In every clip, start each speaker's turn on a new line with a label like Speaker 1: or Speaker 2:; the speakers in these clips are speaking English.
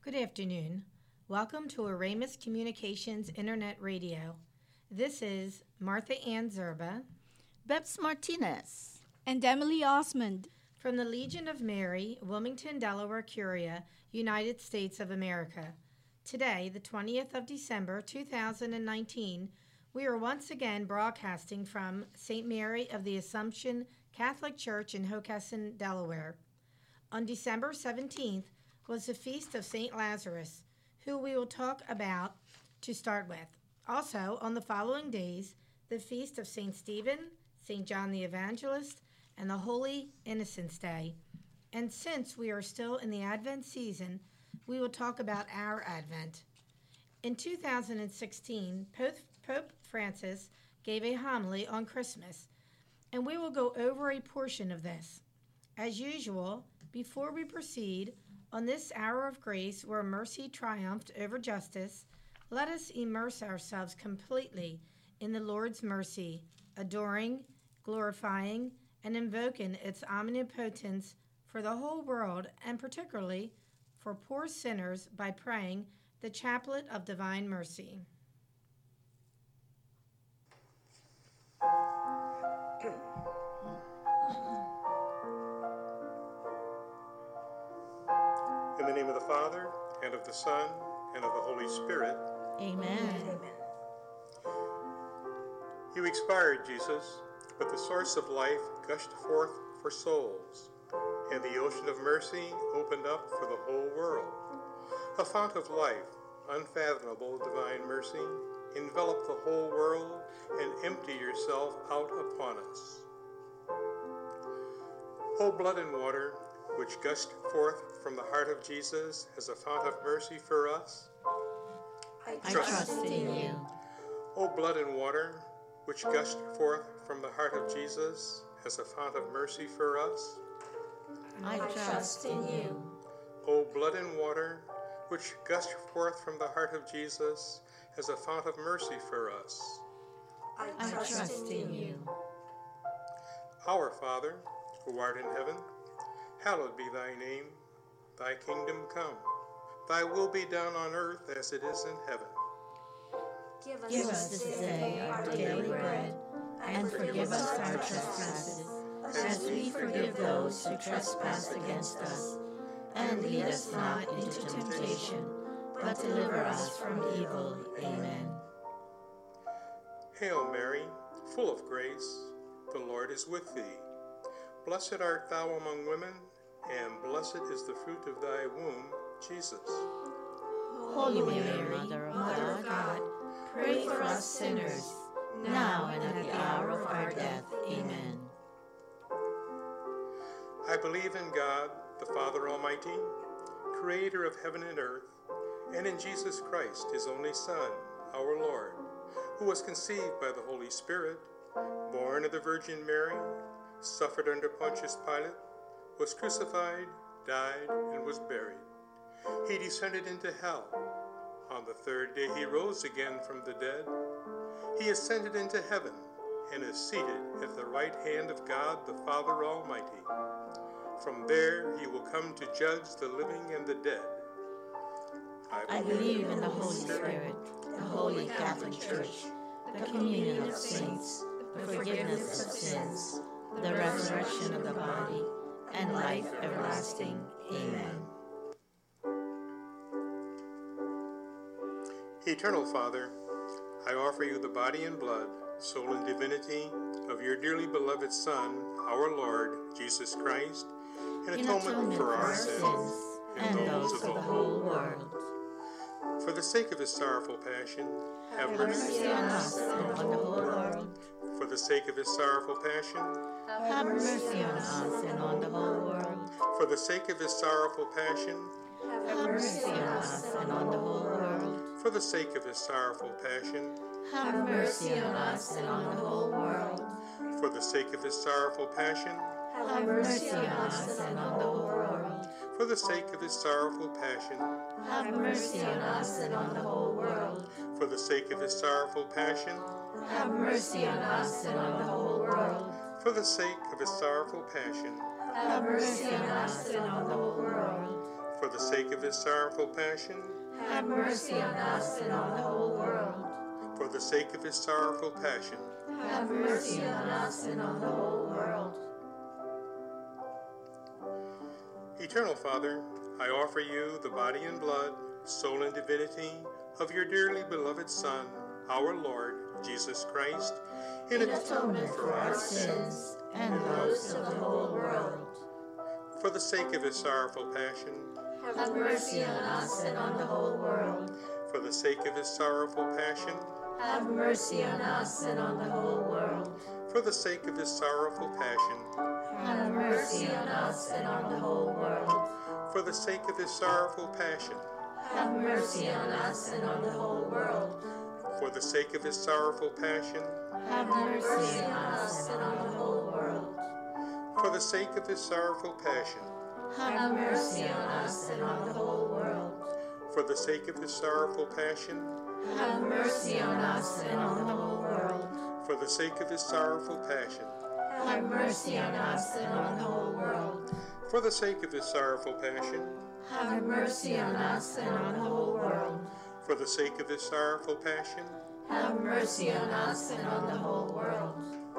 Speaker 1: Good afternoon. Welcome to Aramus Communications Internet Radio. This is Martha Ann Zerba,
Speaker 2: Bebs Martinez,
Speaker 3: and Emily Osmond
Speaker 1: from the Legion of Mary, Wilmington, Delaware, Curia, United States of America. Today, the 20th of December, 2019, we are once again broadcasting from St. Mary of the Assumption Catholic Church in Hockessin, Delaware. On December 17th was the Feast of St. Lazarus, who we will talk about to start with. Also, on the following days, the Feast of St. Stephen, St. John the Evangelist, and the Holy Innocents' Day. And since we are still in the Advent season, we will talk about our Advent. In 2016, Pope Francis gave a homily on Christmas, and we will go over a portion of this. As usual, before we proceed, on this hour of grace where mercy triumphed over justice, let us immerse ourselves completely in the Lord's mercy, adoring, glorifying, and invoking its omnipotence for the whole world and particularly for poor sinners by praying the Chaplet of Divine Mercy.
Speaker 4: In the name of the Father, and of the Son, and of the Holy Spirit.
Speaker 2: Amen.
Speaker 4: You expired, Jesus, but the source of life gushed forth for souls, and the ocean of mercy opened up for the whole world. A fount of life, unfathomable divine mercy, envelop the whole world and empty yourself out upon us. O blood and water, which gushed forth from the heart of Jesus as a fount of mercy for us,
Speaker 2: I trust in you.
Speaker 4: O blood and water, which gushed forth from the heart of Jesus as a fount of mercy for us,
Speaker 2: I trust in you.
Speaker 4: O blood and water, which gushed forth from the heart of Jesus as a fount of mercy for us,
Speaker 2: I trust in you.
Speaker 4: Our Father, who art in heaven, hallowed be thy name. Thy kingdom come. Thy will be done on earth as it is in heaven.
Speaker 2: Give us this day our daily bread, and forgive us our trespasses, as we forgive those who trespass against us. And lead us not into temptation, but deliver us from evil. Amen.
Speaker 4: Hail Mary, full of grace, the Lord is with thee. Blessed art thou among women, and blessed is the fruit of thy womb, Jesus.
Speaker 2: Holy Mary, Mother of God, pray for us sinners, now and at the hour of our death. Amen.
Speaker 4: I believe in God, the Father Almighty, creator of heaven and earth, and in Jesus Christ, his only Son, our Lord, who was conceived by the Holy Spirit, born of the Virgin Mary, suffered under Pontius Pilate, was crucified, died, and was buried. He descended into hell. On the third day he rose again from the dead. He ascended into heaven and is seated at the right hand of God the Father Almighty. From there he will come to judge the living and the dead.
Speaker 2: I believe in the Holy Spirit, the Holy Catholic Church, the communion of saints, the forgiveness of sins, the resurrection of the body, and life everlasting. Amen.
Speaker 4: Eternal Father, I offer you the body and blood, soul and divinity of your dearly beloved Son, our Lord, Jesus Christ, in atonement for our sins
Speaker 2: and those of the whole world.
Speaker 4: For the sake of his sorrowful passion, have
Speaker 2: Mercy on us and on the whole world.
Speaker 4: For the sake of his sorrowful passion,
Speaker 2: Have mercy on us and on the whole world.
Speaker 4: for the sake of his sorrowful passion,
Speaker 2: Have mercy on us and on the whole world.
Speaker 4: for the sake of his sorrowful passion,
Speaker 2: Have mercy on us and on the whole world.
Speaker 4: for the sake of his sorrowful passion,
Speaker 2: Have mercy on us and on the whole world.
Speaker 4: for the sake of his sorrowful passion,
Speaker 2: Have mercy on us and on the whole world.
Speaker 4: for the sake of his sorrowful passion,
Speaker 2: Have mercy on us and on the whole world.
Speaker 4: for the sake of his sorrowful passion,
Speaker 2: Have mercy on us and on the whole world.
Speaker 4: for the sake of his sorrowful passion,
Speaker 2: have mercy on us and on the whole world.
Speaker 4: for the sake of his sorrowful passion,
Speaker 2: Have mercy on us and on the whole world.
Speaker 4: Eternal Father, I offer you the body and blood, soul and divinity of your dearly beloved Son, our Lord, Jesus Christ, in
Speaker 2: Atonement for our sins and those of the whole world.
Speaker 4: for the sake of his sorrowful passion,
Speaker 2: Have mercy on us and on the whole world.
Speaker 4: for the sake of his sorrowful passion,
Speaker 2: Have mercy on us and on the whole world.
Speaker 4: for the sake of his sorrowful passion,
Speaker 2: Have mercy on us and on the whole world.
Speaker 4: for the sake of his sorrowful passion,
Speaker 2: Have mercy on us and on the whole world.
Speaker 4: for the sake of his sorrowful passion,
Speaker 2: Have mercy on us and on the whole world.
Speaker 4: for the sake of his sorrowful passion,
Speaker 2: Have mercy on us and on the whole world.
Speaker 4: for the sake of his sorrowful passion,
Speaker 2: Have mercy on us and on the whole world.
Speaker 4: for the sake of his sorrowful passion,
Speaker 2: Have mercy on us and on the whole world.
Speaker 4: for the sake of his sorrowful passion,
Speaker 2: Have mercy on us and on the whole world.
Speaker 4: for the sake of his sorrowful passion,
Speaker 2: Have mercy on us and on the whole world.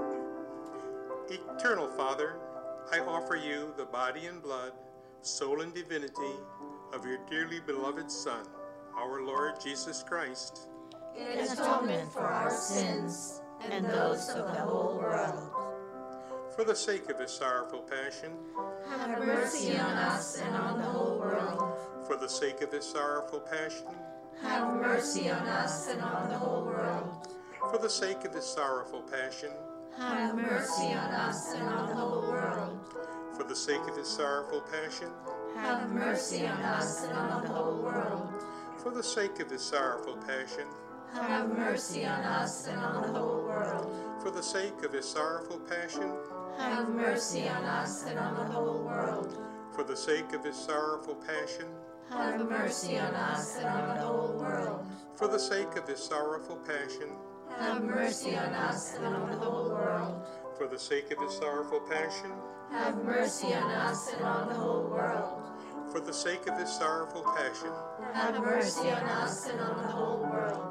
Speaker 4: Eternal Father, I offer you the body and blood, soul and divinity of your dearly beloved Son, our Lord Jesus Christ,
Speaker 2: In atonement for our sins and those of the whole world.
Speaker 4: for the sake of his sorrowful passion,
Speaker 2: Have mercy on us and on the whole world.
Speaker 4: for the sake of his sorrowful passion,
Speaker 2: Have mercy on us and on the whole world.
Speaker 4: for the sake of his sorrowful passion,
Speaker 2: Have mercy on us and on the whole world.
Speaker 4: for the sake of his sorrowful passion,
Speaker 2: Have mercy on us and on the whole world.
Speaker 4: for the sake of his sorrowful passion,
Speaker 2: Have mercy on us and on the whole world.
Speaker 4: for the sake of his sorrowful passion,
Speaker 2: Have mercy on us and on the whole world.
Speaker 4: for the sake of his sorrowful passion,
Speaker 2: Have mercy on us and on the whole world.
Speaker 4: for the sake of his sorrowful passion,
Speaker 2: Have mercy on us and on the whole world.
Speaker 4: for the sake of his sorrowful passion,
Speaker 2: Have mercy on us and on the whole world.
Speaker 4: for the sake of his sorrowful passion,
Speaker 2: Have mercy on us and on the whole world.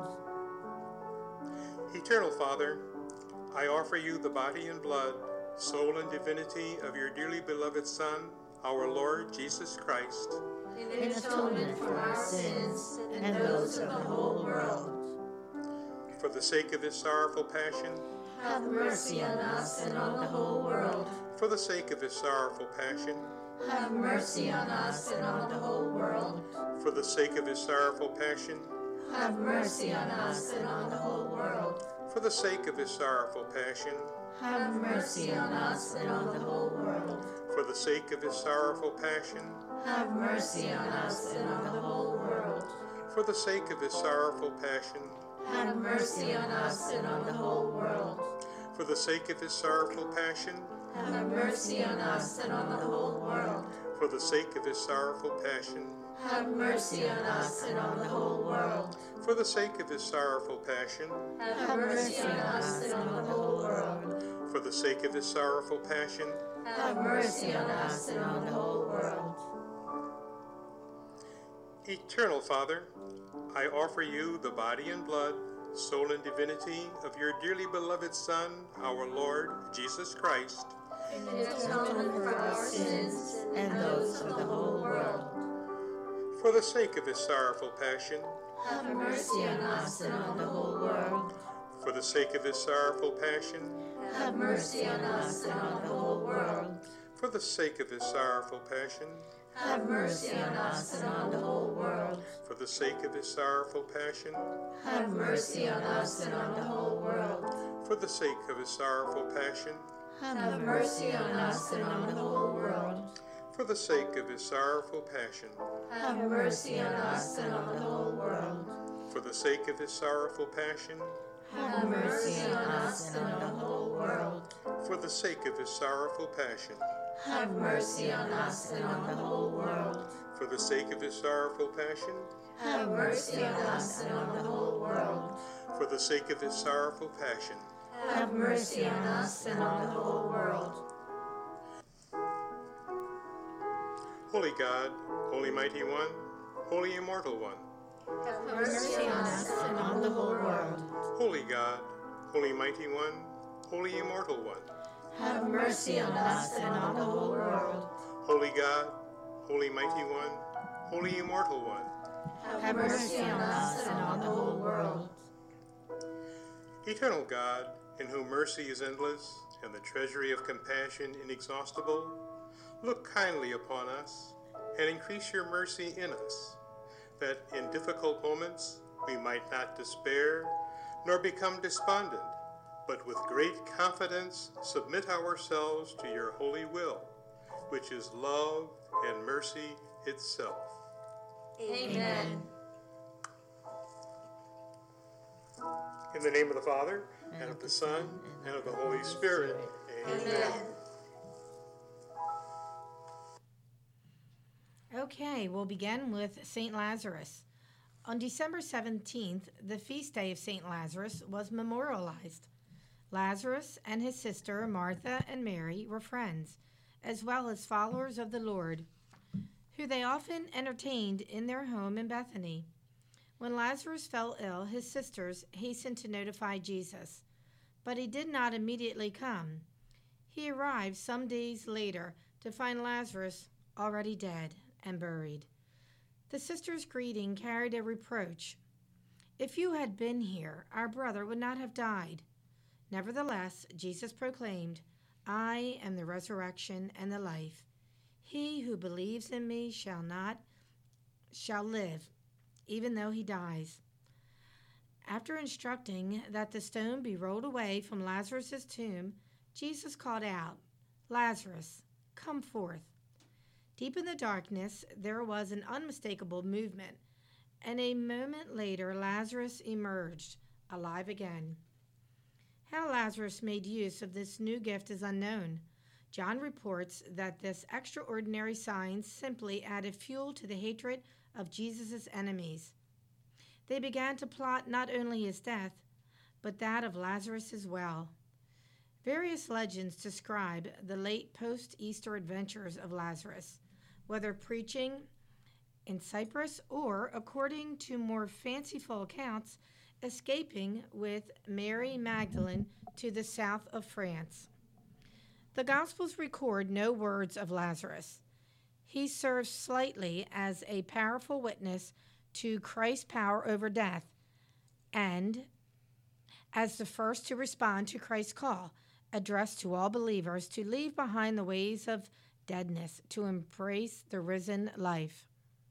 Speaker 4: Eternal Father, I offer you the body and blood, soul and divinity of your dearly beloved Son, our Lord Jesus Christ,
Speaker 2: In atonement for our sins and those of the whole world.
Speaker 4: for the sake of his sorrowful passion,
Speaker 2: Have mercy on us and on the whole world.
Speaker 4: for the sake of his sorrowful passion,
Speaker 2: Have mercy on us and on the whole world.
Speaker 4: for the sake of his sorrowful passion,
Speaker 2: Have mercy on us and on the whole world.
Speaker 4: for the sake of his sorrowful passion,
Speaker 2: Have mercy on us and on the whole world.
Speaker 4: for the sake of his sorrowful passion,
Speaker 2: Have mercy on us and on the whole world.
Speaker 4: for the sake of his sorrowful passion,
Speaker 2: Have mercy on us and on the whole world.
Speaker 4: for the sake of his sorrowful passion,
Speaker 2: Have mercy on us and on the whole world.
Speaker 4: for the sake of his sorrowful passion,
Speaker 2: Have mercy on us and on the whole world.
Speaker 4: for the sake of his sorrowful passion,
Speaker 2: Have mercy on us and on the whole world.
Speaker 4: for the sake of his sorrowful passion,
Speaker 2: Have mercy on us and on the whole world.
Speaker 4: Eternal Father, I offer you the body and blood, soul and divinity of your dearly beloved Son, our Lord Jesus Christ,
Speaker 2: In atonement for our sins and those of the whole world.
Speaker 4: for the sake of his sorrowful passion,
Speaker 2: Have mercy on us and on the whole world.
Speaker 4: for the sake of his sorrowful passion,
Speaker 2: Have mercy on us and on the whole world.
Speaker 4: for the sake of his sorrowful passion,
Speaker 2: Have mercy on us and on the whole world.
Speaker 4: for the sake of his sorrowful passion,
Speaker 2: Have mercy on us and on the whole world.
Speaker 4: for the sake of his sorrowful passion,
Speaker 2: Have mercy on us and on the whole world.
Speaker 4: for the sake of his sorrowful passion,
Speaker 2: Have mercy on us and on the whole world.
Speaker 4: for the sake of his sorrowful passion,
Speaker 2: Have mercy on us and on the whole world.
Speaker 4: for the sake of his sorrowful passion,
Speaker 2: Have mercy on us and on the whole world.
Speaker 4: for the sake of his sorrowful passion,
Speaker 2: Have mercy on us and on the whole world.
Speaker 4: for the sake of his sorrowful passion,
Speaker 2: Have mercy on us and on the whole world.
Speaker 4: Holy God, Holy Mighty One, Holy Immortal One,
Speaker 2: Have
Speaker 1: Mercy on us and on the whole world.
Speaker 4: Holy God, Holy Mighty One, Holy Immortal One,
Speaker 1: Have mercy on us and on the whole world.
Speaker 4: Holy God, Holy Mighty One, Holy Immortal One,
Speaker 1: Have mercy on us and on the whole world.
Speaker 4: Eternal God, in whom mercy is endless and the treasury of compassion inexhaustible, look kindly upon us and increase your mercy in us, that in difficult moments we might not despair nor become despondent, but with great confidence submit ourselves to your holy will, which is love and mercy itself.
Speaker 2: Amen.
Speaker 4: In the name of the Father, and of the Son, and of the Holy Spirit. Amen.
Speaker 1: Okay, we'll begin with St. Lazarus. On December 17th, the feast day of St. Lazarus was memorialized. Lazarus and his sister Martha and Mary were friends, as well as followers of the Lord, who they often entertained in their home in Bethany. When Lazarus fell ill, his sisters hastened to notify Jesus, but he did not immediately come. He arrived some days later to find Lazarus already dead and buried. The sisters' greeting carried a reproach. "If you had been here, our brother would not have died." Nevertheless, Jesus proclaimed, "I am the resurrection and the life. He who believes in me shall live, even though he dies." After instructing that the stone be rolled away from Lazarus' tomb, Jesus called out, "Lazarus, come forth." Deep in the darkness, there was an unmistakable movement, and a moment later Lazarus emerged, alive again. How Lazarus made use of this new gift is unknown. John reports that this extraordinary sign simply added fuel to the hatred of Jesus' enemies. They began to plot not only his death, but that of Lazarus as well. Various legends describe the late post-Easter adventures of Lazarus, whether preaching in Cyprus or, according to more fanciful accounts, escaping with Mary Magdalene to the south of France. The Gospels record no words of Lazarus. He serves slightly as a powerful witness to Christ's power over death and as the first to respond to Christ's call, addressed to all believers to leave behind the ways of deadness, to embrace the risen life.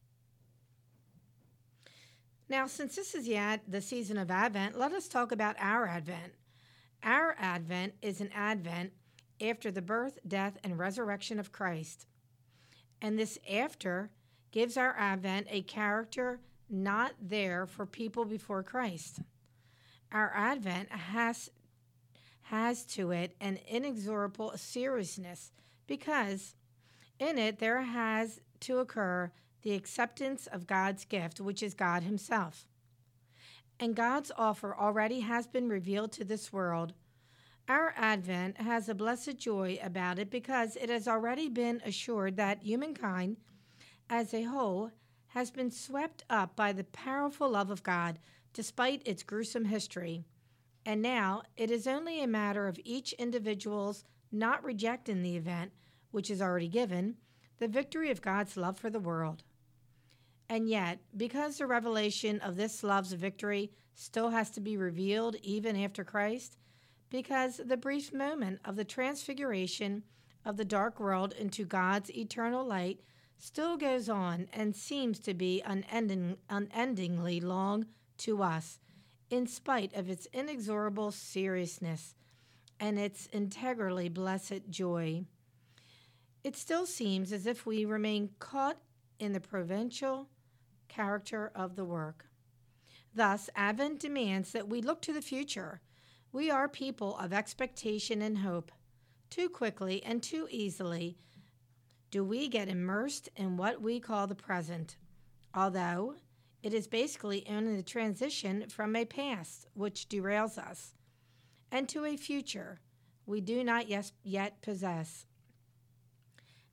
Speaker 1: Now, since this is yet the season of Advent, let us talk about our Advent. Our Advent is an Advent after the birth, death, and resurrection of Christ. And this after gives our Advent a character not there for people before Christ. Our Advent has to it an inexorable seriousness because in it there has to occur the acceptance of God's gift, which is God himself. And God's offer already has been revealed to this world. Our Advent has a blessed joy about it because it has already been assured that humankind as a whole has been swept up by the powerful love of God despite its gruesome history. And now it is only a matter of each individual's not rejecting the event, which is already given, the victory of God's love for the world. And yet, because the revelation of this love's victory still has to be revealed even after Christ, because the brief moment of the transfiguration of the dark world into God's eternal light still goes on and seems to be unendingly long to us, in spite of its inexorable seriousness and its integrally blessed joy. It still seems as if we remain caught in the provincial character of the work. Thus, Advent demands that we look to the future. We are people of expectation and hope. Too quickly and too easily do we get immersed in what we call the present, although it is basically only the transition from a past which derails us and to a future we do not yet possess.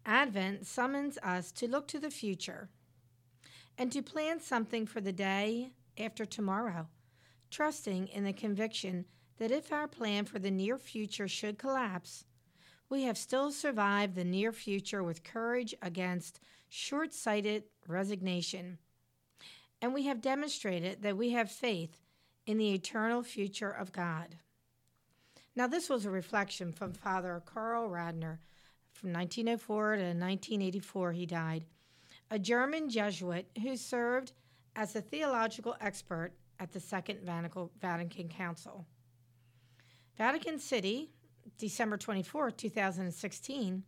Speaker 1: Advent summons us to look to the future and to plan something for the day after tomorrow, trusting in the conviction that if our plan for the near future should collapse, we have still survived the near future with courage against short-sighted resignation. And we have demonstrated that we have faith in the eternal future of God. Now, this was a reflection from Father Karl Radner. From 1904 to 1984, he died, a German Jesuit who served as a theological expert at the Second Vatican Council. Vatican City, December 24, 2016,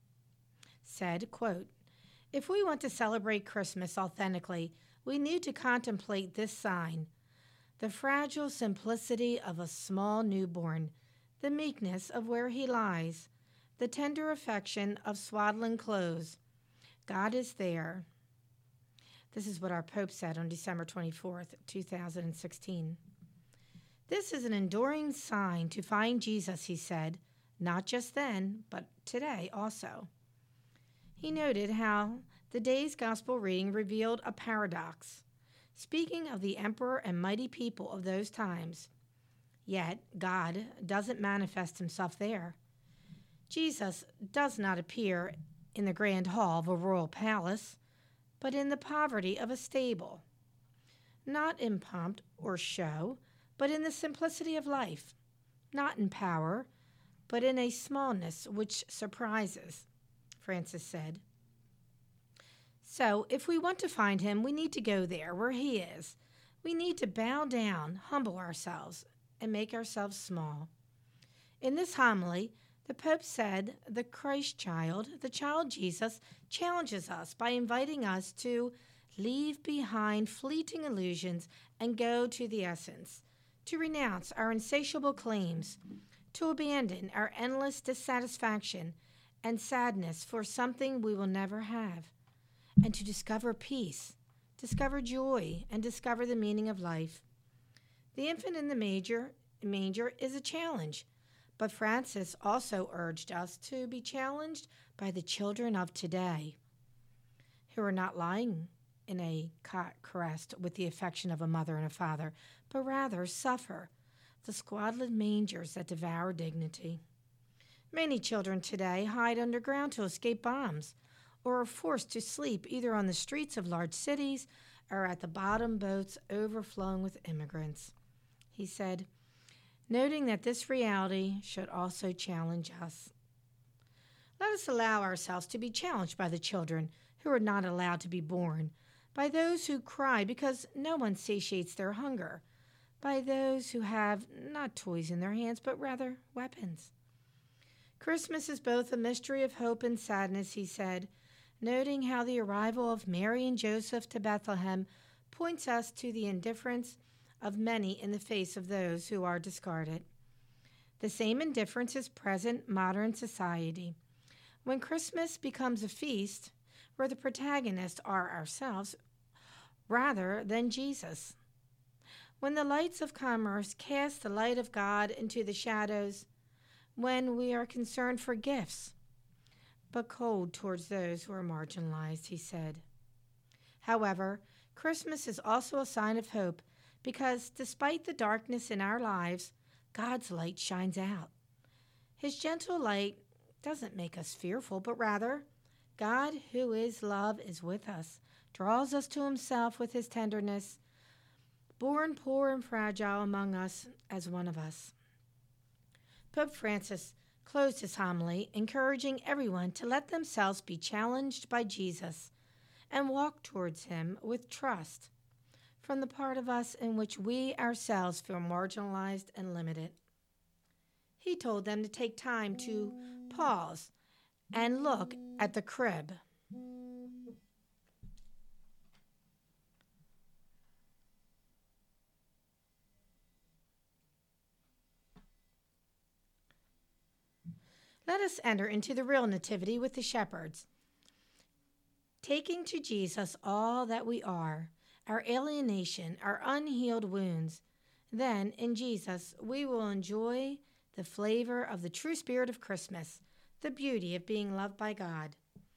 Speaker 1: said, quote, "If we want to celebrate Christmas authentically, we need to contemplate this sign, the fragile simplicity of a small newborn, the meekness of where he lies, the tender affection of swaddling clothes. God is there." This is what our Pope said on December 24th, 2016. "This is an enduring sign to find Jesus," he said, "not just then, but today also." He noted how the day's gospel reading revealed a paradox, speaking of the emperor and mighty people of those times. Yet God doesn't manifest himself there. Jesus does not appear in the grand hall of a royal palace, but in the poverty of a stable. Not in pomp or show, but in the simplicity of life. Not in power, but in a smallness which surprises, Francis said. So, if we want to find him, we need to go there where he is. We need to bow down, humble ourselves, and make ourselves small. In this homily, the Pope said the Christ child, the child Jesus, challenges us by inviting us to leave behind fleeting illusions and go to the essence, to renounce our insatiable claims, to abandon our endless dissatisfaction and sadness for something we will never have, and to discover peace, discover joy, and discover the meaning of life. The infant in the manger is a challenge, but Francis also urged us to be challenged by the children of today, who are not lying in a cot caressed with the affection of a mother and a father, but rather suffer the squalid mangers that devour dignity. Many children today hide underground to escape bombs, or are forced to sleep either on the streets of large cities or at the bottom boats overflowing with immigrants. He said, noting that this reality should also challenge us. Let us allow ourselves to be challenged by the children who are not allowed to be born, by those who cry because no one satiates their hunger, by those who have not toys in their hands, but rather weapons. Christmas is both a mystery of hope and sadness, he said, noting how the arrival of Mary and Joseph to Bethlehem points us to the indifference of many in the face of those who are discarded. The same indifference is present in modern society. When Christmas becomes a feast where the protagonists are ourselves rather than Jesus. When the lights of commerce cast the light of God into the shadows, when we are concerned for gifts, but cold towards those who are marginalized, he said. However, Christmas is also a sign of hope because despite the darkness in our lives, God's light shines out. His gentle light doesn't make us fearful, but rather, God, who is love, is with us, draws us to himself with his tenderness, born poor and fragile among us as one of us. Pope Francis closed his homily, encouraging everyone to let themselves be challenged by Jesus and walk towards him with trust from the part of us in which we ourselves feel marginalized and limited. He told them to take time to pause and look at the crib. Let us enter into the real nativity with the shepherds, taking to Jesus all that we are, our alienation, our unhealed wounds. Then, in Jesus, we will enjoy the flavor of the true spirit of Christmas, the beauty of being loved by God.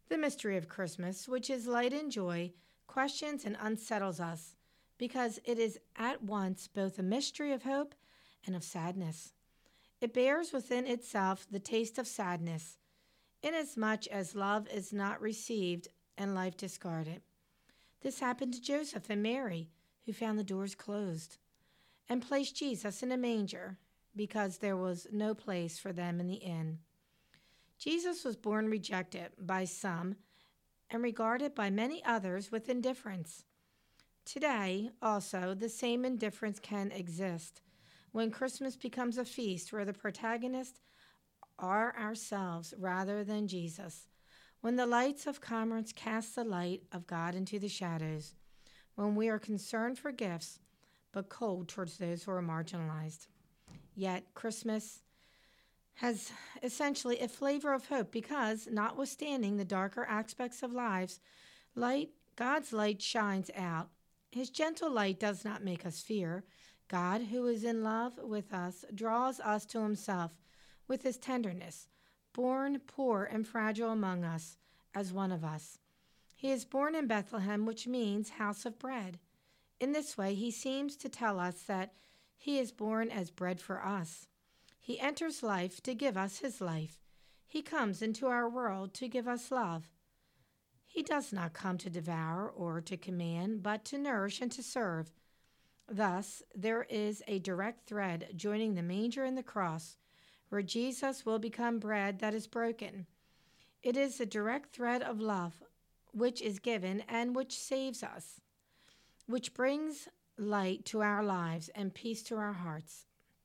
Speaker 1: The mystery of Christmas, which is light and joy, questions and unsettles us because it is at once both a mystery of hope and of sadness. It bears within itself the taste of sadness, inasmuch as love is not received and life discarded. This happened to Joseph and Mary, who found the doors closed, and placed Jesus in a manger because there was no place for them in the inn. Jesus was born rejected by some and regarded by many others with indifference. Today, also, the same indifference can exist when Christmas becomes a feast where the protagonists are ourselves rather than Jesus, when the lights of commerce cast the light of God into the shadows, when we are concerned for gifts but cold towards those who are marginalized. Yet Christmas has essentially a flavor of hope because, notwithstanding the darker aspects of lives, God's light shines out. His gentle light does not make us fear. God, who is in love with us, draws us to himself with his tenderness, born poor and fragile among us, as one of us. He is born in Bethlehem, which means house of bread. In this way, he seems to tell us that he is born as bread for us. He enters life to give us his life. He comes into our world to give us love. He does not come to devour or to command, but to nourish and to serve. Thus, there is a direct thread joining the manger and the cross, where Jesus will become bread that is broken. It is a direct thread of love, which is given and which saves us, which brings light to our lives and peace to our hearts.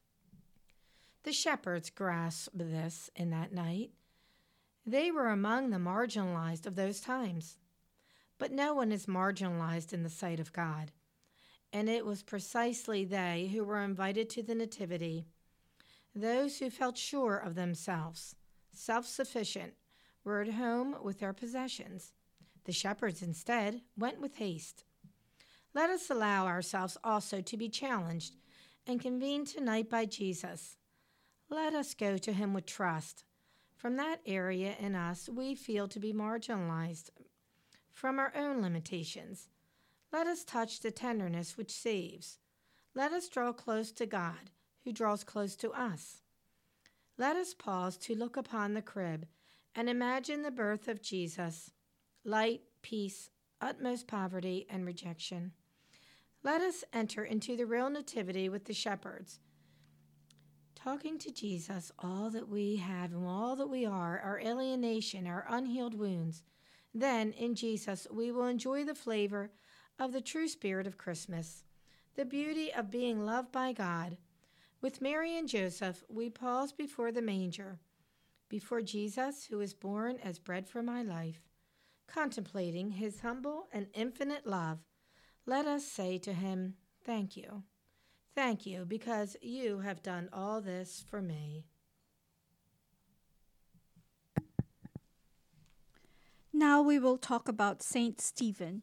Speaker 1: The shepherds grasped this in that night. They were among the marginalized of those times. But no one is marginalized in the sight of God. And it was precisely they who were invited to the Nativity. Those who felt sure of themselves, self-sufficient, were at home with their possessions. The shepherds, instead, went with haste. Let us allow ourselves also to be challenged and convened tonight by Jesus. Let us go to him with trust. From that area in us we feel to be marginalized, from our own limitations. Let us touch the tenderness which saves. Let us draw close to God, who draws close to us. Let us pause to look upon the crib and imagine the birth of Jesus, light, peace, utmost poverty, and rejection. Let us enter into the real nativity with the shepherds, talking to Jesus all that we have and all that we are, our alienation, our unhealed wounds. Then, in Jesus, we will enjoy the flavor of the true spirit of Christmas, the beauty of being loved by God. With Mary and Joseph, we pause before the manger, before Jesus, who is born as bread for my life. Contemplating his humble and infinite love, let us say to him, "Thank you. Thank you, because you have done all this for me."
Speaker 3: Now we will talk about Saint Stephen.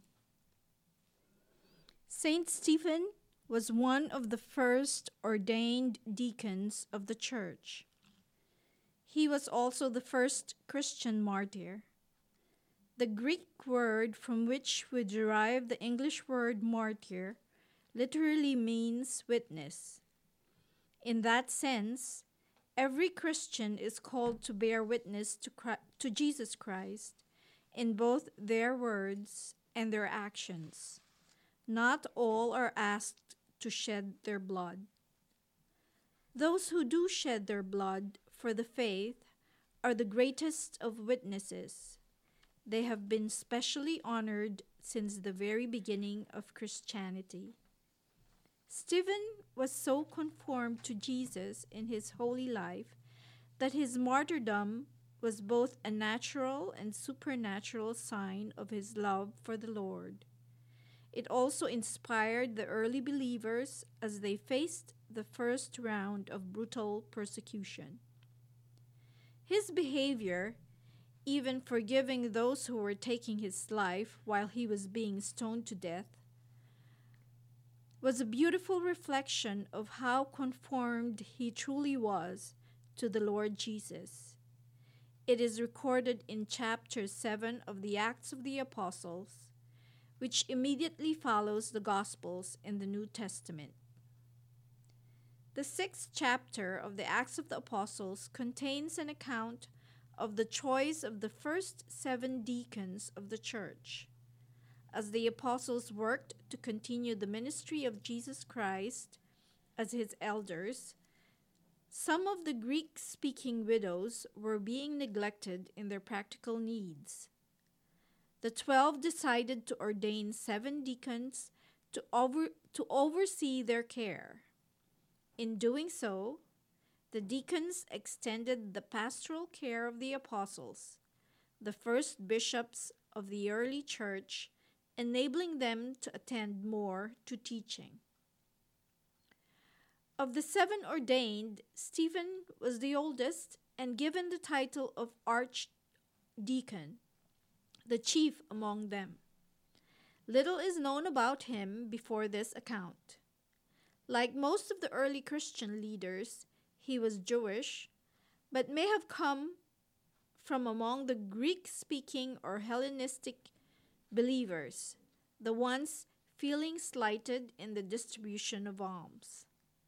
Speaker 3: Saint Stephen was one of the first ordained deacons of the church. He was also the first Christian martyr. The Greek word from which we derive the English word martyr literally means witness. In that sense, every Christian is called to bear witness to Jesus Christ in both their words and their actions. Not all are asked to shed their blood. Those who do shed their blood for the faith are the greatest of witnesses. They have been specially honored since the very beginning of Christianity. Stephen was so conformed to Jesus in his holy life that his martyrdom was both a natural and supernatural sign of his love for the Lord. It also inspired the early believers as they faced the first round of brutal persecution. His behavior, even forgiving those who were taking his life while he was being stoned to death, was a beautiful reflection of how conformed he truly was to the Lord Jesus. It is recorded in chapter 7 of the Acts of the Apostles, which immediately follows the Gospels in the New Testament. The 6th chapter of the Acts of the Apostles contains an account of the choice of the first 7 deacons of the church. As the apostles worked to continue the ministry of Jesus Christ as his elders, some of the Greek-speaking widows were being neglected in their practical needs. The 12 decided to ordain 7 deacons to oversee their care. In doing so, the deacons extended the pastoral care of the apostles, the first bishops of the early church, enabling them to attend more to teaching. Of the 7 ordained, Stephen was the oldest and given the title of archdeacon, the chief among them. Little is known about him before this account. Like most of the early Christian leaders, he was Jewish, but may have come from among the Greek-speaking or Hellenistic believers, the ones feeling slighted in the distribution of alms.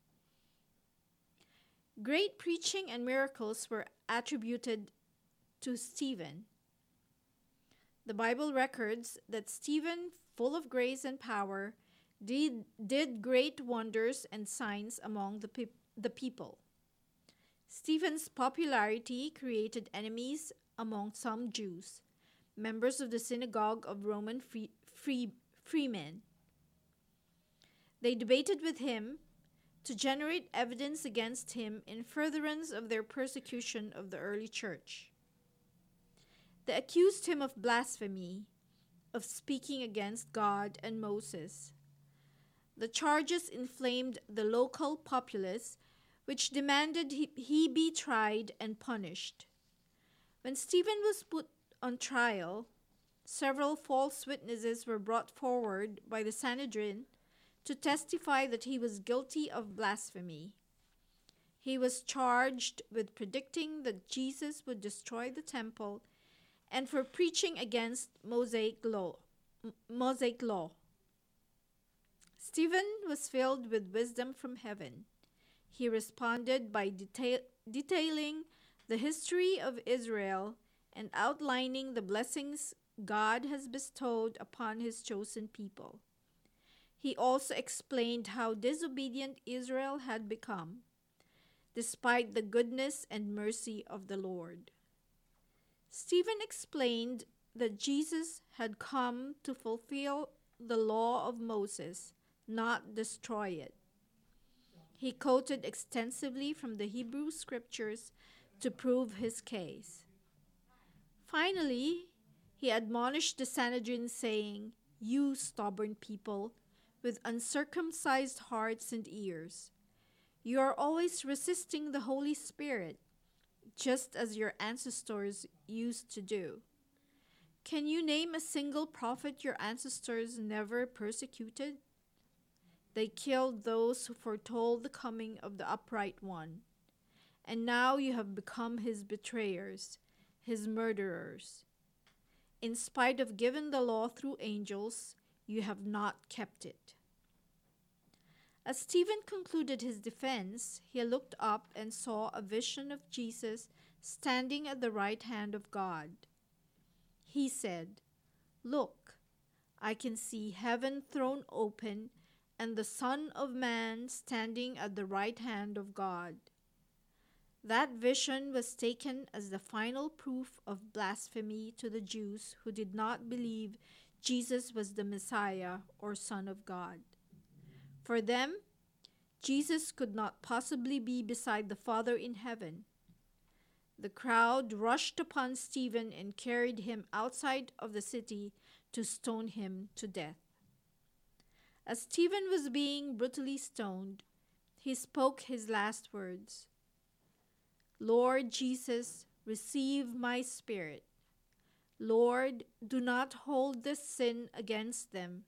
Speaker 3: Great preaching and miracles were attributed to Stephen. The Bible records that Stephen, full of grace and power, did great wonders and signs among the people. Stephen's popularity created enemies among some Jews, members of the synagogue of Roman freemen. They debated with him to generate evidence against him in furtherance of their persecution of the early church. They accused him of blasphemy, of speaking against God and Moses. The charges inflamed the local populace, which demanded he be tried and punished. When Stephen was put on trial, several false witnesses were brought forward by the Sanhedrin to testify that he was guilty of blasphemy. He was charged with predicting that Jesus would destroy the temple and for preaching against Mosaic law. Stephen was filled with wisdom from heaven. He responded by detailing the history of Israel and outlining the blessings God has bestowed upon his chosen people. He also explained how disobedient Israel had become, despite the goodness and mercy of the Lord. Stephen explained that Jesus had come to fulfill the law of Moses, not destroy it. He quoted extensively from the Hebrew scriptures to prove his case. Finally, he admonished the Sanhedrin, saying, "You stubborn people, with uncircumcised hearts and ears, you are always resisting the Holy Spirit, just as your ancestors used to do. Can you name a single prophet your ancestors never persecuted? They killed those who foretold the coming of the upright one, and now you have become his betrayers, his murderers. In spite of giving the law through angels, you have not kept it." As Stephen concluded his defense, he looked up and saw a vision of Jesus standing at the right hand of God. He said, "Look, I can see heaven thrown open and the Son of Man standing at the right hand of God." That vision was taken as the final proof of blasphemy to the Jews who did not believe Jesus was the Messiah or Son of God. For them, Jesus could not possibly be beside the Father in heaven. The crowd rushed upon Stephen and carried him outside of the city to stone him to death. As Stephen was being brutally stoned, he spoke his last words, "Lord Jesus, receive my spirit. Lord, do not hold this sin against them."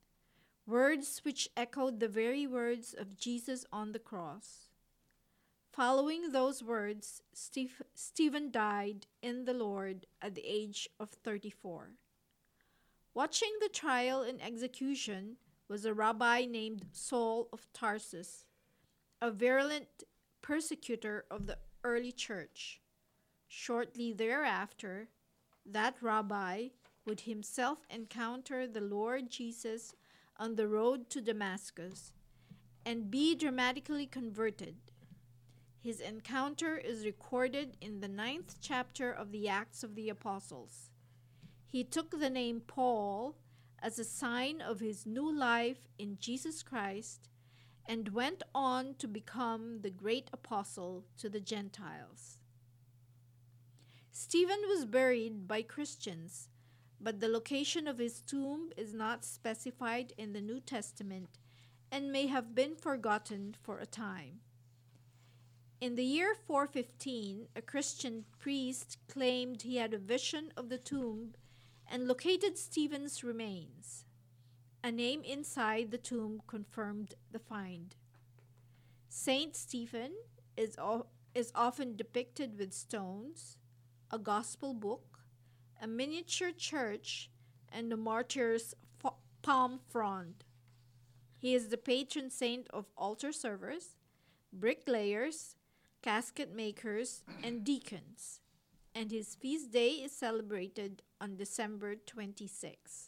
Speaker 3: Words which echoed the very words of Jesus on the cross. Following those words, Stephen died in the Lord at the age of 34. Watching the trial and execution was a rabbi named Saul of Tarsus, a virulent persecutor of the early church. Shortly thereafter, that rabbi would himself encounter the Lord Jesus on the road to Damascus and be dramatically converted. His encounter is recorded in the 9th chapter of the Acts of the Apostles. He took the name Paul as a sign of his new life in Jesus Christ and went on to become the great apostle to the Gentiles. Stephen was buried by Christians, but the location of his tomb is not specified in the New Testament and may have been forgotten for a time. In the year 415, a Christian priest claimed he had a vision of the tomb and located Stephen's remains. A name inside the tomb confirmed the find. Saint Stephen is often depicted with stones, a gospel book, a miniature church, and the martyr's palm frond. He is the patron saint of altar servers, bricklayers, casket makers, and deacons, and his feast day is celebrated on December 26.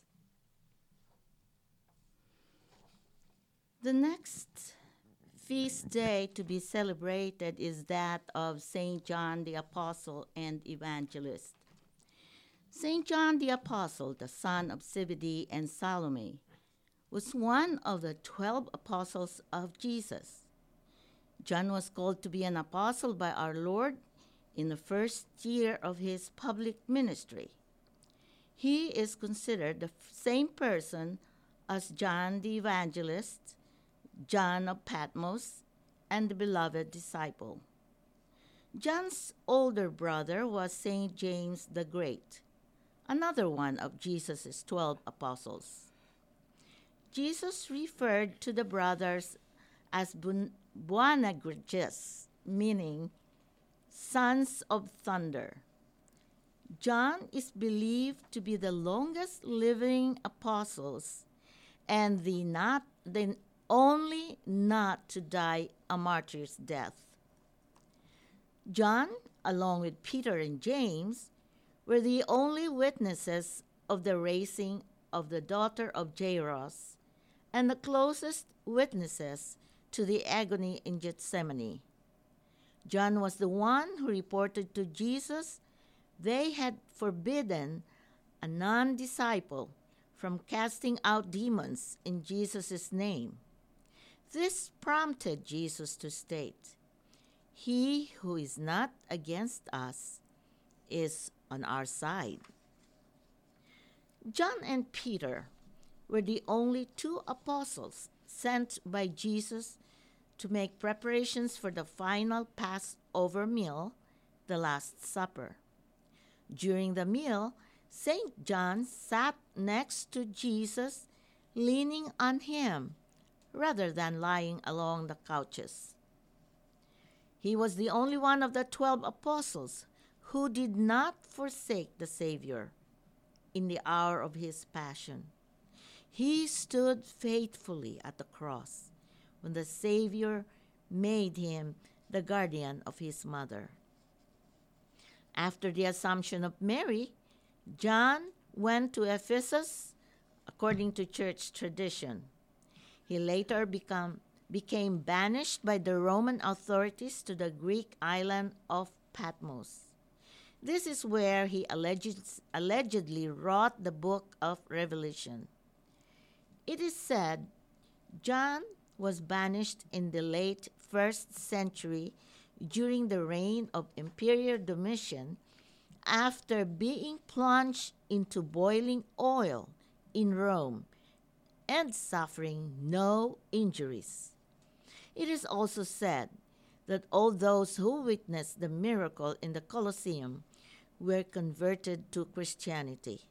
Speaker 2: The next feast day to be celebrated is that of St. John the Apostle and Evangelist. St. John the Apostle, the son of Zebedee and Salome, was one of the 12 apostles of Jesus. John was called to be an apostle by our Lord in the first year of his public ministry. He is considered the same person as John the Evangelist, John of Patmos, and the beloved disciple. John's older brother was St. James the Great, another one of Jesus' 12 apostles. Jesus referred to the brothers as Boanerges, meaning sons of thunder. John is believed to be the longest living apostles and the only not to die a martyr's death. John, along with Peter and James, were the only witnesses of the raising of the daughter of Jairus and the closest witnesses to the agony in Gethsemane. John was the one who reported to Jesus they had forbidden a non-disciple from casting out demons in Jesus' name. This prompted Jesus to state, "He who is not against us is on our side." John and Peter were the only 2 apostles sent by Jesus to make preparations for the final Passover meal, the Last Supper. During the meal, St. John sat next to Jesus, leaning on him rather than lying along the couches. He was the only one of the 12 apostles who did not forsake the Savior in the hour of his passion. He stood faithfully at the cross when the Savior made him the guardian of his mother. After the Assumption of Mary, John went to Ephesus according to church tradition. He later became banished by the Roman authorities to the Greek island of Patmos. This is where he allegedly wrote the book of Revelation. It is said John was banished in the late 1st century during the reign of Emperor Domitian after being plunged into boiling oil in Rome and suffering no injuries. It is also said that all those who witnessed the miracle in the Colosseum were converted to Christianity.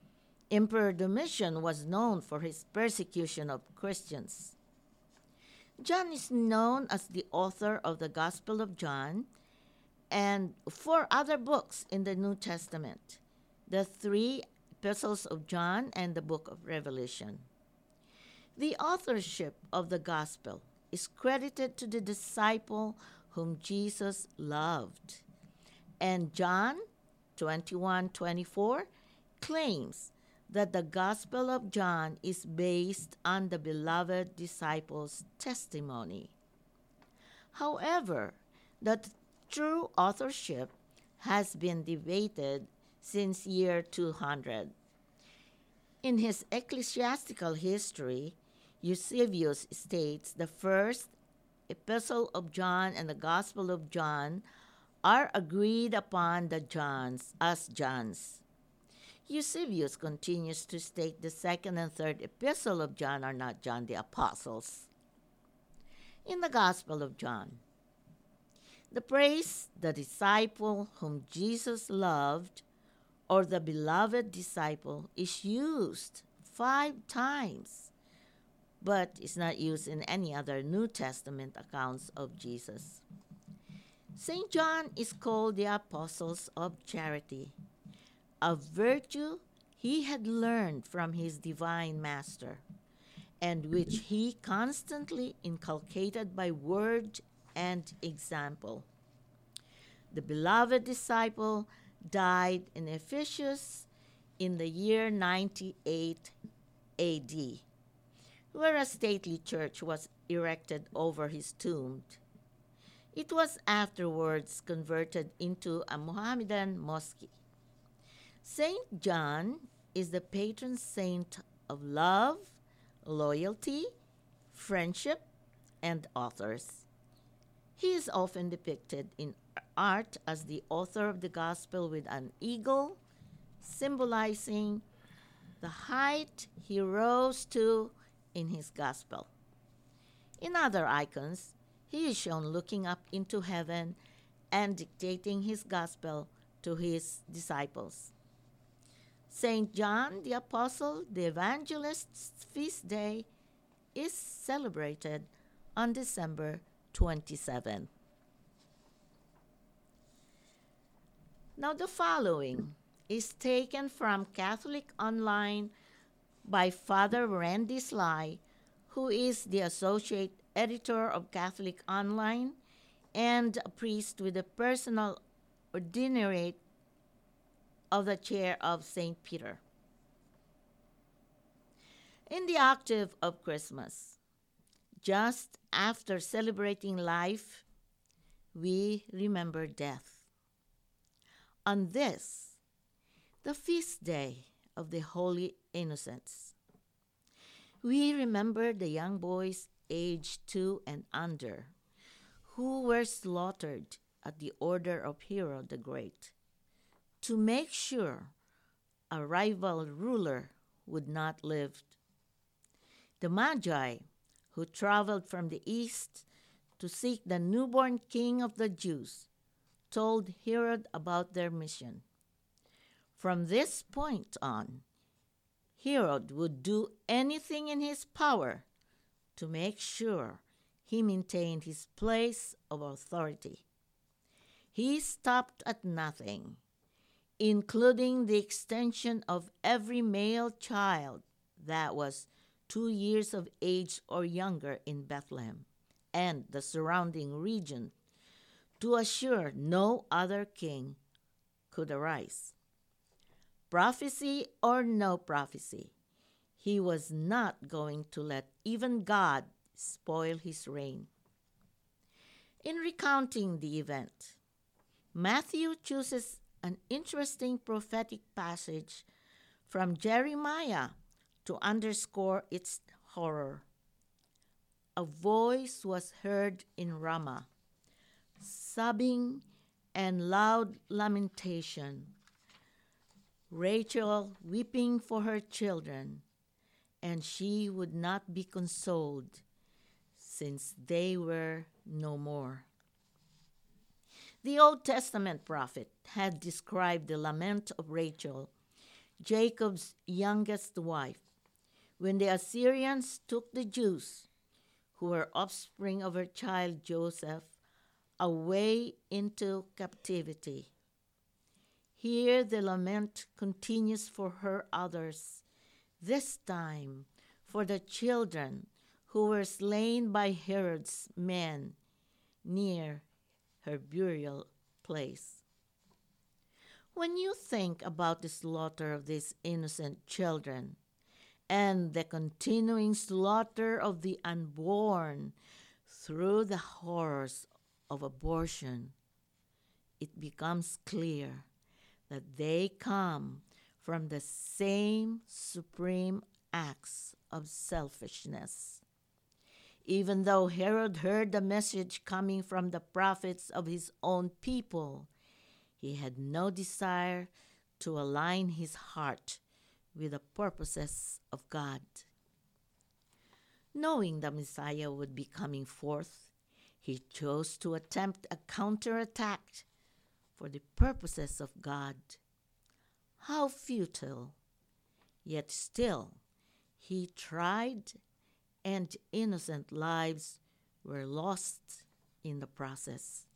Speaker 2: Emperor Domitian was known for his persecution of Christians. John is known as the author of the Gospel of John and four other books in the New Testament, the three epistles of John and the book of Revelation. The authorship of the Gospel is credited to the disciple whom Jesus loved. And John 21:24 claims that the Gospel of John is based on the beloved disciples' testimony. However, the true authorship has been debated since year 200. In his ecclesiastical history, Eusebius states the first Epistle of John and the Gospel of John are agreed upon the Johns as John's. Eusebius continues to state the second and third Epistle of John are not John the Apostle's. In the Gospel of John, the phrase, the disciple whom Jesus loved, or the beloved disciple, is used 5 times, but is not used in any other New Testament accounts of Jesus. St. John is called the Apostle of Charity, a virtue he had learned from his divine master, and which he constantly inculcated by word and example. The beloved disciple died in Ephesus in the year 98 AD, where a stately church was erected over his tomb. It was afterwards converted into a Mohammedan mosque. Saint John is the patron saint of love, loyalty, friendship, and authors. He is often depicted in art as the author of the Gospel with an eagle, symbolizing the height he rose to in his Gospel. In other icons, he is shown looking up into heaven and dictating his Gospel to his disciples. Saint John the Apostle, the Evangelist's feast day, is celebrated on December 27. Now the following is taken from Catholic Online by Father Randy Sly, who is the associate editor of Catholic Online and a priest with the personal ordinariate of the chair of St. Peter. In the octave of Christmas, just after celebrating life, we remember death. On this, the feast day of the Holy Innocents, we remember the young boys aged 2 and under who were slaughtered at the order of Herod the Great to make sure a rival ruler would not live. The Magi, who traveled from the east to seek the newborn king of the Jews, told Herod about their mission. From this point on, Herod would do anything in his power to make sure he maintained his place of authority. He stopped at nothing, including the extension of every male child that was 2 years of age or younger in Bethlehem and the surrounding region, to assure no other king could arise. Prophecy or no prophecy, he was not going to let even God spoil his reign. In recounting the event, Matthew chooses an interesting prophetic passage from Jeremiah to underscore its horror. A voice was heard in Ramah, sobbing and loud lamentation, Rachel weeping for her children, and she would not be consoled, since they were no more. The Old Testament prophet had described the lament of Rachel, Jacob's youngest wife, when the Assyrians took the Jews, who were offspring of her child Joseph, away into captivity. Here the lament continues for her others, this time for the children who were slain by Herod's men near her burial place. When you think about the slaughter of these innocent children and the continuing slaughter of the unborn through the horrors of abortion, it becomes clear that they come from the same supreme acts of selfishness. Even though Herod heard the message coming from the prophets of his own people, he had no desire to align his heart with the purposes of God. Knowing the Messiah would be coming forth, he chose to attempt a counterattack for the purposes of God. How futile! Yet still, he tried, and innocent lives were lost in the process.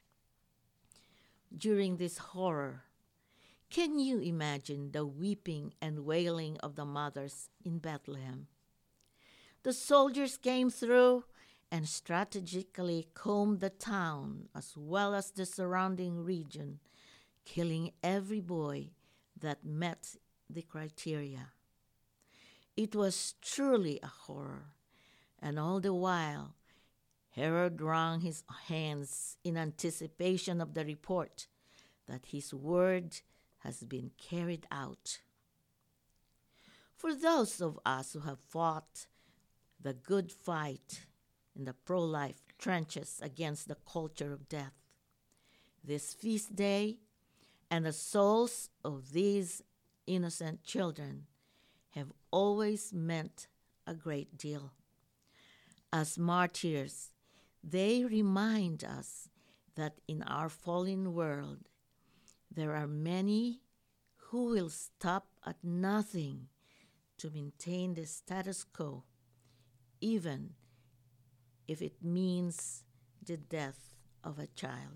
Speaker 2: During this horror, can you imagine the weeping and wailing of the mothers in Bethlehem? The soldiers came through and strategically combed the town as well as the surrounding region, killing every boy that met the criteria. It was truly a horror, and all the while, Herod wrung his hands in anticipation of the report that his word has been carried out. For those of us who have fought the good fight in the pro-life trenches against the culture of death, this feast day and the souls of these innocent children have always meant a great deal. As martyrs, they remind us that in our fallen world, there are many who will stop at nothing to maintain the status quo, even if it means the death of a child.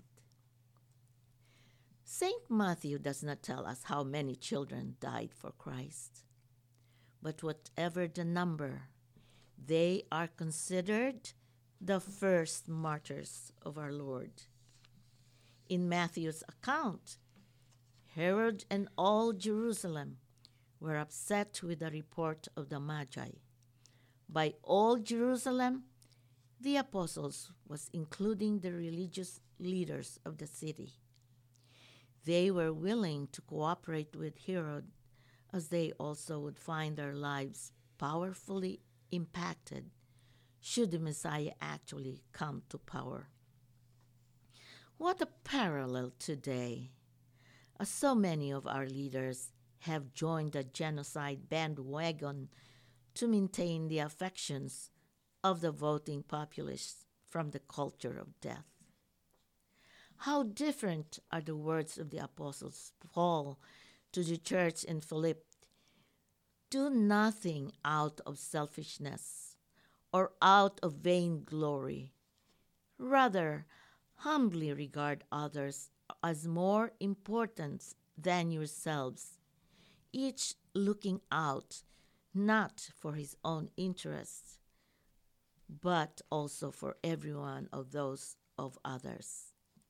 Speaker 2: St. Matthew does not tell us how many children died for Christ, but whatever the number, they are considered the first martyrs of our Lord. In Matthew's account, Herod and all Jerusalem were upset with the report of the Magi. By all Jerusalem, the apostles was including the religious leaders of the city. They were willing to cooperate with Herod, as they also would find their lives powerfully impacted should the Messiah actually come to power. What a parallel today, as so many of our leaders have joined the genocide bandwagon to maintain the affections of the voting populace from the culture of death. How different are the words of the Apostle Paul to the church in Philippi. Do nothing out of selfishness or out of vainglory. Rather, humbly regard others as more important than yourselves, each looking out not for his own interests, but also for everyone of those of others.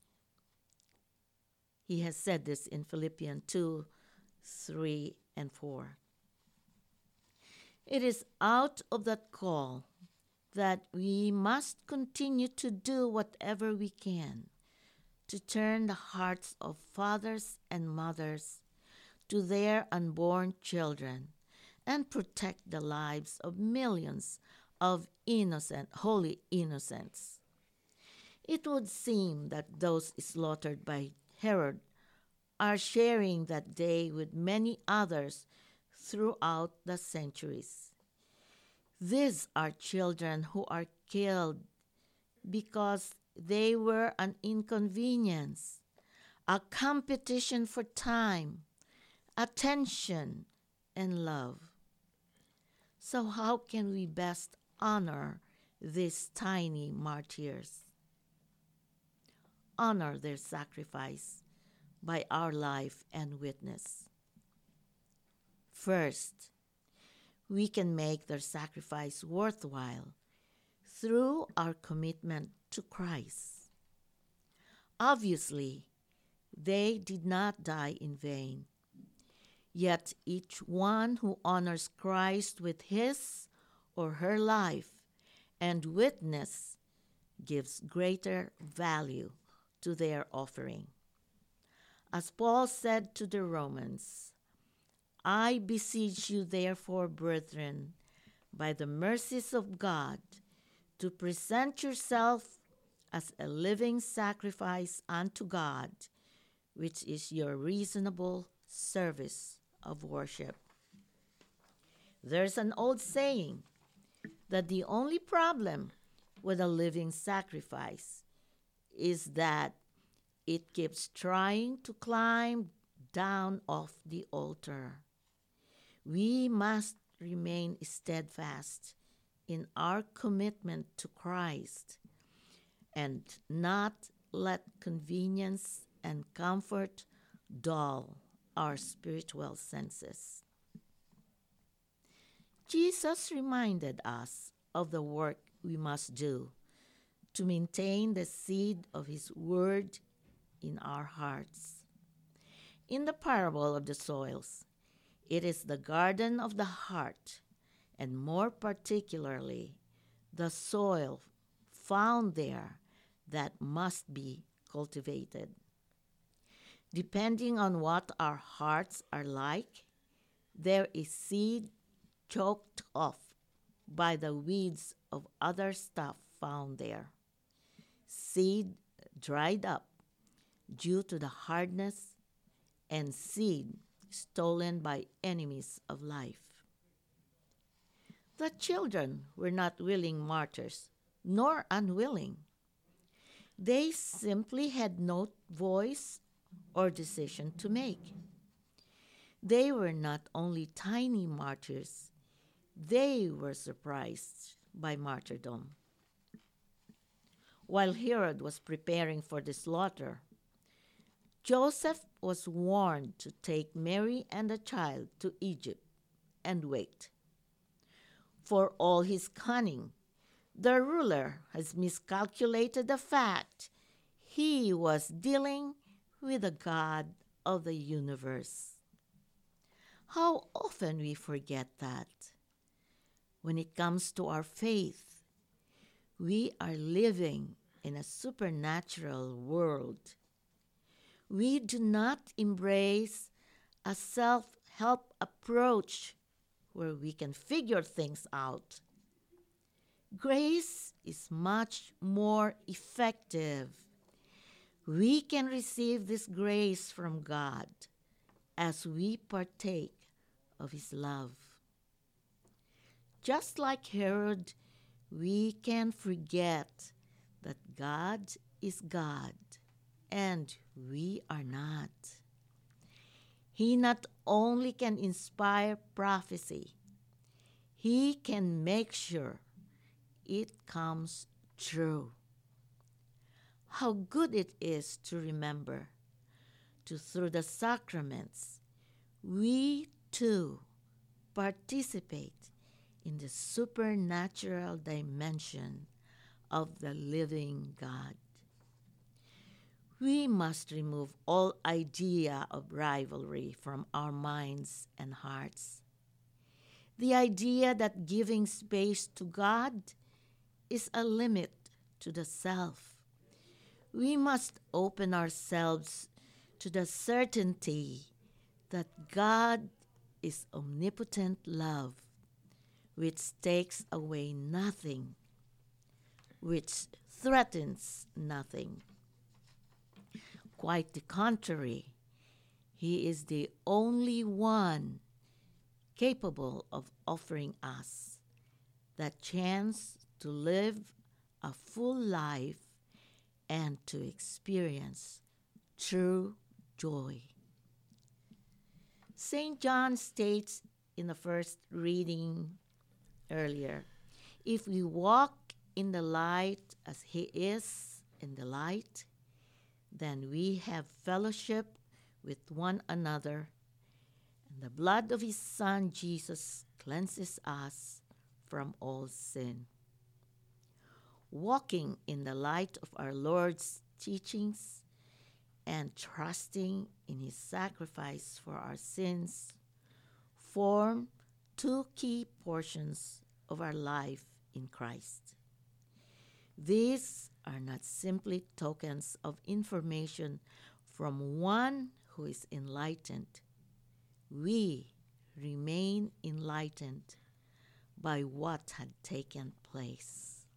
Speaker 2: He has said this in Philippians 2, 3, and 4. It is out of that call that we must continue to do whatever we can to turn the hearts of fathers and mothers to their unborn children and protect the lives of millions of innocent, holy innocents. It would seem that those slaughtered by Herod are sharing that day with many others throughout the centuries. These are children who are killed because they were an inconvenience, a competition for time, attention, and love. So how can we best honor these tiny martyrs. Honor their sacrifice by our life and witness. First, we can make their sacrifice worthwhile through our commitment to Christ. Obviously, they did not die in vain. Yet each one who honors Christ with his or her life and witness gives greater value to their offering. As Paul said to the Romans, I beseech you therefore, brethren, by the mercies of God, to present yourself as a living sacrifice unto God, which is your reasonable service of worship. There's an old saying that the only problem with a living sacrifice is that it keeps trying to climb down off the altar. We must remain steadfast in our commitment to Christ and not let convenience and comfort dull our spiritual senses. Jesus reminded us of the work we must do to maintain the seed of His Word in our hearts. In the parable of the soils, it is the garden of the heart, and more particularly, the soil found there that must be cultivated. Depending on what our hearts are like, there is seed choked off by the weeds of other stuff found there. Seed dried up due to the hardness, and seed stolen by enemies of life. The children were not willing martyrs, nor unwilling. They simply had no voice or decision to make. They were not only tiny martyrs, they were surprised by martyrdom. While Herod was preparing for the slaughter, Joseph was warned to take Mary and the child to Egypt and wait. For all his cunning, the ruler has miscalculated the fact he was dealing with the God of the universe. How often we forget that. When it comes to our faith, we are living in a supernatural world. We do not embrace a self-help approach where we can figure things out. Grace is much more effective. We can receive this grace from God as we partake of His love. Just like Herod, we can forget that God is God and we are not. He not only can inspire prophecy, He can make sure it comes true. How good it is to remember through the sacraments, we too participate in the supernatural dimension of the living God. We must remove all idea of rivalry from our minds and hearts. The idea that giving space to God is a limit to the self. We must open ourselves to the certainty that God is omnipotent love, which takes away nothing, which threatens nothing. Quite the contrary, He is the only one capable of offering us that chance to live a full life and to experience true joy. St. John states in the first reading earlier, if we walk in the light as he is in the light, then we have fellowship with one another, and the blood of his Son Jesus cleanses us from all sin. Walking in the light of our Lord's teachings and trusting in his sacrifice for our sins form two key portions of our life in Christ. These are not simply tokens of information from one who is enlightened. We remain enlightened by what had taken place.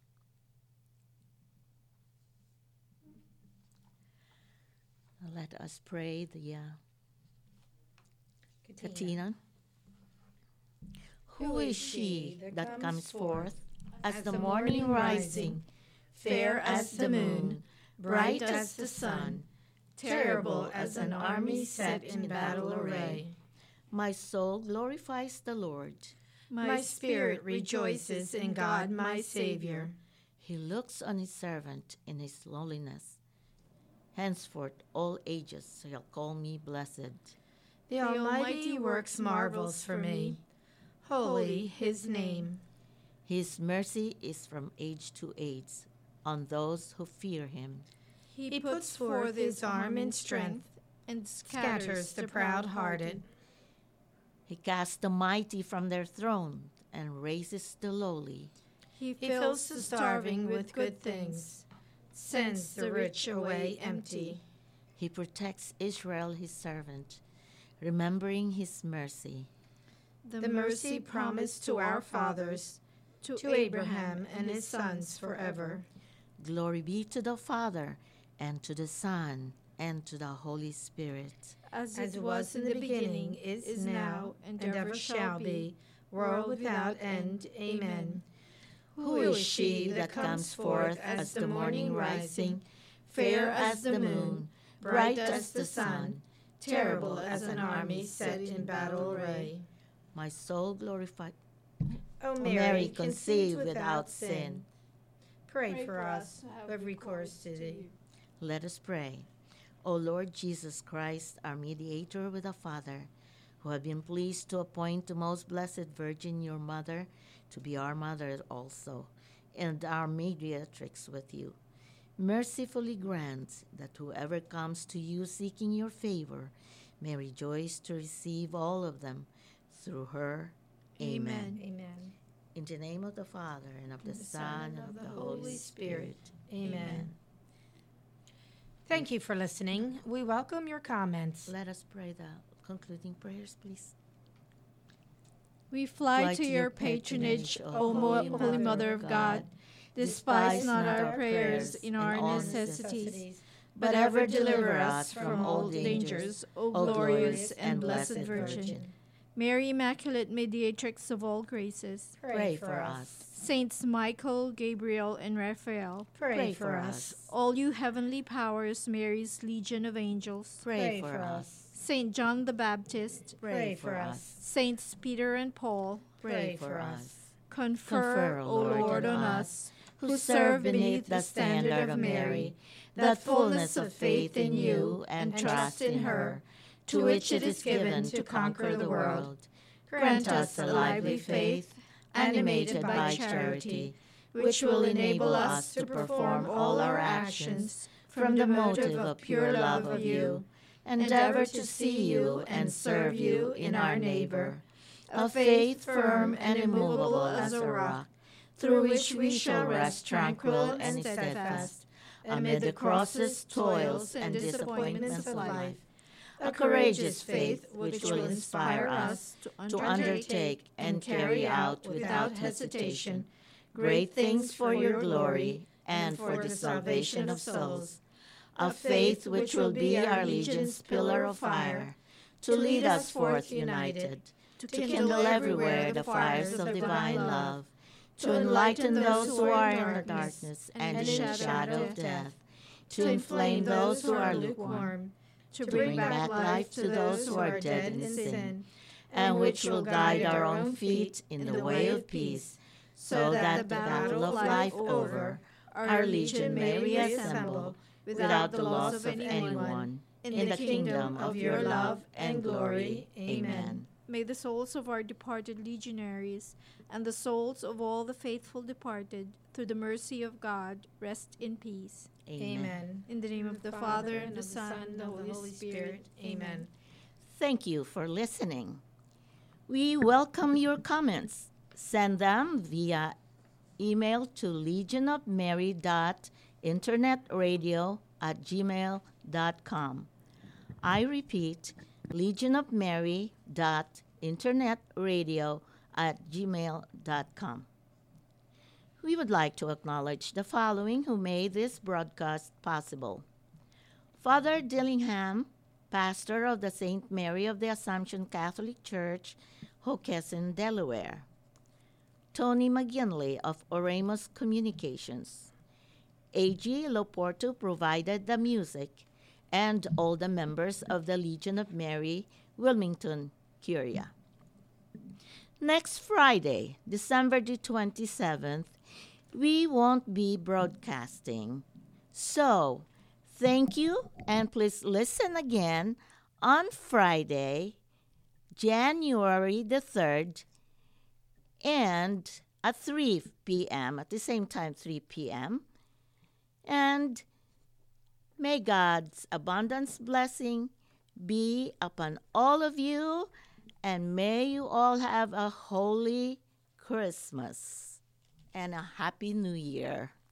Speaker 2: Let us pray the Katina. Who is she that comes forth as the morning rising, fair as the moon, bright as the sun,
Speaker 1: terrible as an army set in battle array?
Speaker 2: My soul glorifies the Lord.
Speaker 1: My spirit rejoices in God my Savior.
Speaker 2: He looks on his servant in his lowliness. Henceforth all ages shall call me blessed.
Speaker 1: The Almighty works marvels for me. Holy his name.
Speaker 2: His mercy is from age to age on those who fear him.
Speaker 1: He puts forth his arm in strength
Speaker 3: and
Speaker 1: scatters the proud-hearted.
Speaker 2: He casts the mighty from their throne and raises the lowly.
Speaker 1: He fills the starving with good things, sends the rich away empty.
Speaker 2: He protects Israel his servant, remembering his mercy.
Speaker 1: The mercy promised to our fathers, to Abraham and his sons forever.
Speaker 2: Glory be to the Father, and to the Son, and to the Holy Spirit.
Speaker 1: As it was in the beginning, is now, and ever shall be, world without end. Amen. Who is she that comes forth as the morning rising, fair as the moon, bright as the sun, terrible as an army set in battle array?
Speaker 2: My soul glorifies.
Speaker 1: O
Speaker 2: Mary, conceived without sin.
Speaker 1: Pray for us who have recourse to thee.
Speaker 2: Let us pray. O Lord Jesus Christ, our mediator with the Father, who have been pleased to appoint the most blessed Virgin, your mother, to be our mother also, and our mediatrix with you, mercifully grant that whoever comes to you seeking your favor may rejoice to receive all of them through her. Amen.
Speaker 1: Amen.
Speaker 2: In the name of the Father, and of the Son, and of the Holy Spirit.
Speaker 1: Amen. Thank you for listening. We welcome your comments.
Speaker 2: Let us pray the concluding prayers, please.
Speaker 3: We fly to your patronage, O Holy Mother of God. Despise not our prayers in our necessities, but ever deliver us from all dangers, O glorious and blessed Virgin. Mary, Immaculate Mediatrix of all graces,
Speaker 2: Pray for us.
Speaker 3: Saints Michael, Gabriel, and Raphael,
Speaker 1: Pray for us.
Speaker 3: all you heavenly powers, Mary's legion of angels,
Speaker 2: Pray for us.
Speaker 3: Saint John the Baptist,
Speaker 1: Pray for us.
Speaker 3: Saints Peter and Paul,
Speaker 2: Pray for us.
Speaker 3: confer, O Lord, on us,
Speaker 2: who serve beneath the standard of Mary, that fullness of faith in you and trust in her, to which it is given to conquer the world. Grant us a lively faith, animated by charity, which will enable us to perform all our actions from the motive of pure love of you, endeavor to see you and serve you in our neighbor, a faith firm and immovable as a rock, through which we shall rest tranquil and steadfast amid the crosses, toils, and disappointments of life, a courageous faith which will inspire us to undertake and carry out without hesitation great things for your glory and for the salvation of souls, a faith which will be our legion's pillar of fire, to lead us forth united, to kindle everywhere the fires of divine love, to enlighten those who are in the darkness and in the shadow of death, to inflame those who are lukewarm, to bring back life to those who are dead in sin, and which will guide our own feet in the way of peace, so that the battle of life over, our Legion may reassemble without the loss of anyone in the kingdom of your love and glory. Amen.
Speaker 3: May the souls of our departed legionaries and the souls of all the faithful departed, through the mercy of God, rest in peace.
Speaker 1: Amen.
Speaker 3: In the name of the Father, and the Son, and the Holy Spirit.
Speaker 1: Amen.
Speaker 2: Thank you for listening. We welcome your comments. Send them via email to legionofmary.internetradio@gmail.com. I repeat, legionofmary.internetradio@gmail.com. We would like to acknowledge the following who made this broadcast possible. Father Dillingham, pastor of the St. Mary of the Assumption Catholic Church, Hockessin, Delaware. Tony McGinley of Oremus Communications. A.G. Loporto provided the music, and all the members of the Legion of Mary, Wilmington, Curia. Next Friday, December the 27th, we won't be broadcasting. So, thank you, and please listen again on Friday, January the 3rd, and at 3 p.m., at the same time, 3 p.m., and may God's abundance blessing be upon all of you, and may you all have a holy Christmas and a happy New Year.